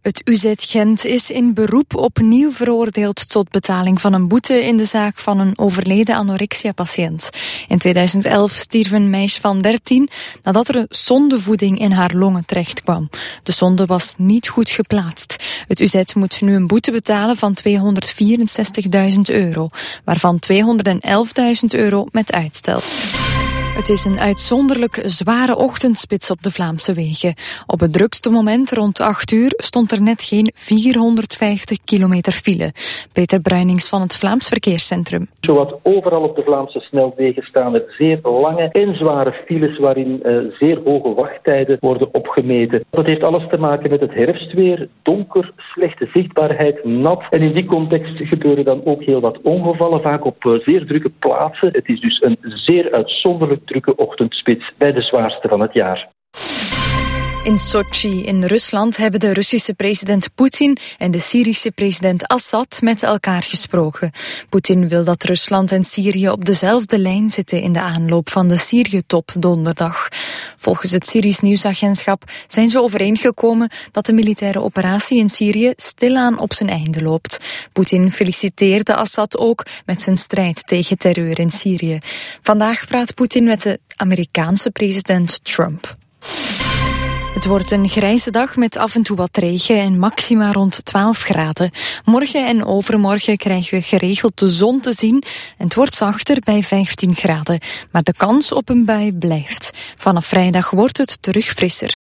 Het UZ Gent is in beroep opnieuw veroordeeld tot betaling van een boete in de zaak van een overleden anorexia-patiënt. In 2011 stierf een meisje van 13 nadat er zondevoeding in haar longen terechtkwam. De zonde was niet goed geplaatst. Het UZ moet nu een boete betalen van €264.000, waarvan €211.000 met uitstel. Het is een uitzonderlijk zware ochtendspits op de Vlaamse wegen. Op het drukste moment rond 8 uur stond er net geen 450 kilometer file. Peter Bruinings van het Vlaams Verkeerscentrum. Zowat overal op de Vlaamse snelwegen staan er zeer lange en zware files waarin zeer hoge wachttijden worden opgemeten. Dat heeft alles te maken met het herfstweer, donker, slechte zichtbaarheid, nat. En in die context gebeuren dan ook heel wat ongevallen, vaak op zeer drukke plaatsen. Het is dus een zeer uitzonderlijk drukke ochtendspits bij de zwaarste van het jaar. In Sochi in Rusland hebben de Russische president Poetin en de Syrische president Assad met elkaar gesproken. Poetin wil dat Rusland en Syrië op dezelfde lijn zitten in de aanloop van de Syrië-top donderdag. Volgens het Syrisch nieuwsagentschap zijn ze overeengekomen dat de militaire operatie in Syrië stilaan op zijn einde loopt. Poetin feliciteerde Assad ook met zijn strijd tegen terreur in Syrië. Vandaag praat Poetin met de Amerikaanse president Trump. Het wordt een grijze dag met af en toe wat regen en maxima rond 12 graden. Morgen en overmorgen krijgen we geregeld de zon te zien en het wordt zachter bij 15 graden. Maar de kans op een bui blijft. Vanaf vrijdag wordt het terug frisser.